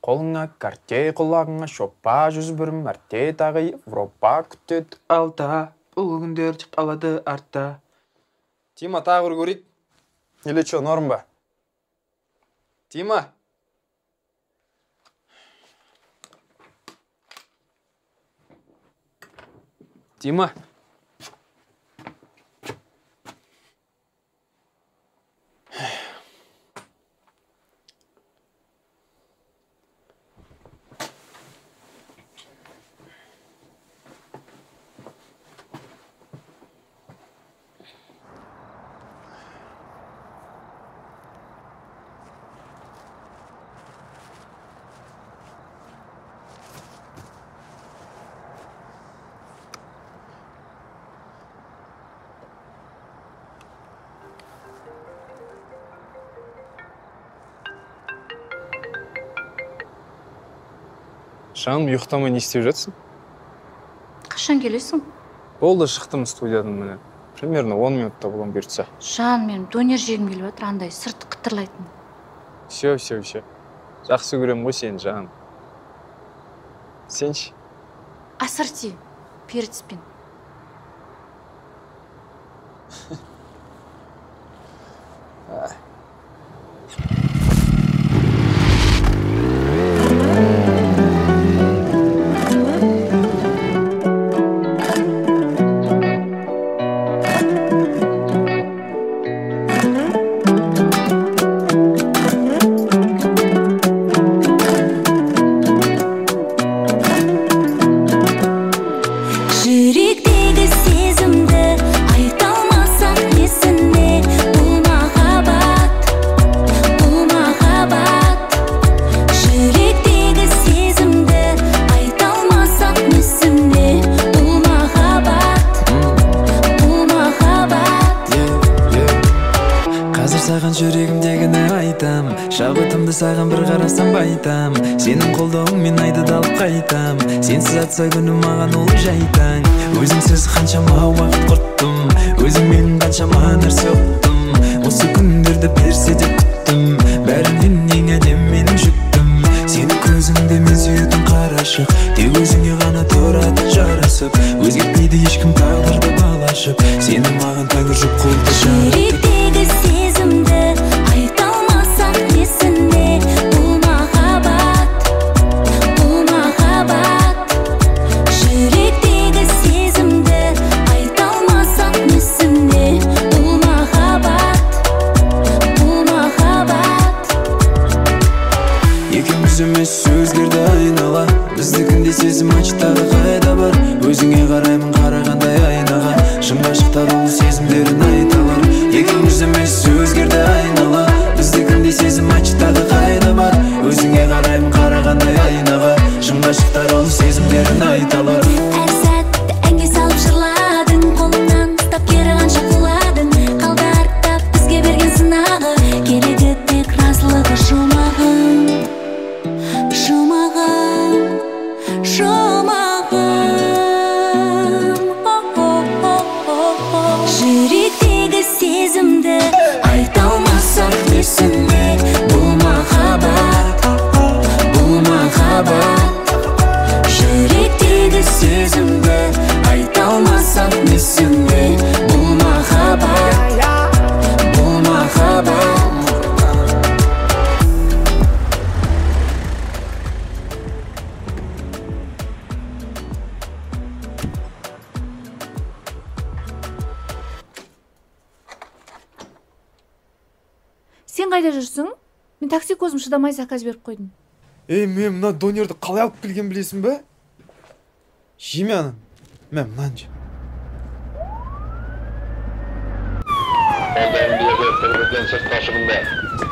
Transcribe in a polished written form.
Қолыңа картей, құлағыңа шоппа, 101 мәрте тағы Европа күтеді алда, бұл күндер тек қалады артта. Тима, тағы бір көрейік. Или че, норм ба? Тима! Тима! Жаным, ұйықтамай не істеп жатсың? Қашан келесің? Болды, шықтым студиядан міне. Примерно 10 минутта болам бұйыртса. Жан, менің донер жегім келіп жатыр, андай сырты қытырлайтын. Все. Жақсы көрем ғой сені, жаным. Сенші? Ассорти, перецпен. Жүрегімдегіні айтам, шабытымды саған бір қарасам байтам. Сенің қолдауыңмен айды да алып қайтам. Сенсіз атса күнім маған ол жайтаң. Өзіңсіз қаншама уақыт құрттым, өзің менің қаншама нәрсе ұқтым. Осы күндерді берсе де күттім, бәрінен ең әдем менің жүктім. Сені көзіңде мен сүйетін қарашық, тек өзіңе ғана тұрады жарасып. Өзгертпейді ешкім тағдырды балашып, сені маған тәңір жұп қолды жаратып. Сезімді айта алмасам несіне, бұл махаббат, бұл махаббат. Жүректегі сезімді айта алмасам несіне, бұл махаббат, бұл махаббат. Екеуміз емес өзгерді айнала, біздікінде сезім ачтағы қайда бар. Өзіңе қараймын қарағандай айнаға, шын ғашықтар ол сезімдерін айталар. Екеуміз емес өзгерді айнала, біздікінде сезім ачтағы қайда бар. Өзіңе қараймын қарағандай айнаға, шын ғашықтар ол сезімдерін айталар. Әр сәтті әнге салып жырладың, қолыңнан ұстап кері қанша құладың. Қалды артта бізге берген сынағы, керегі тек разылығы жұмағым, жұмағым, жұмағым. Жүректегі сезімді айта алмасам несіне, бұл махаббат, бұл махаббат. Жүректегі сезімді айта алмасам несіне, бұл махаббат, бұл махаббат. Сен қайда жүрсің? Мен такси көзім шыдамай заказ беріп қойдым. Мен мына донерді қалай алып келген білесің бе? Жеме анан. Мен мынаны жем. Қолдан біледі, түрбіден сыртқа шығынды.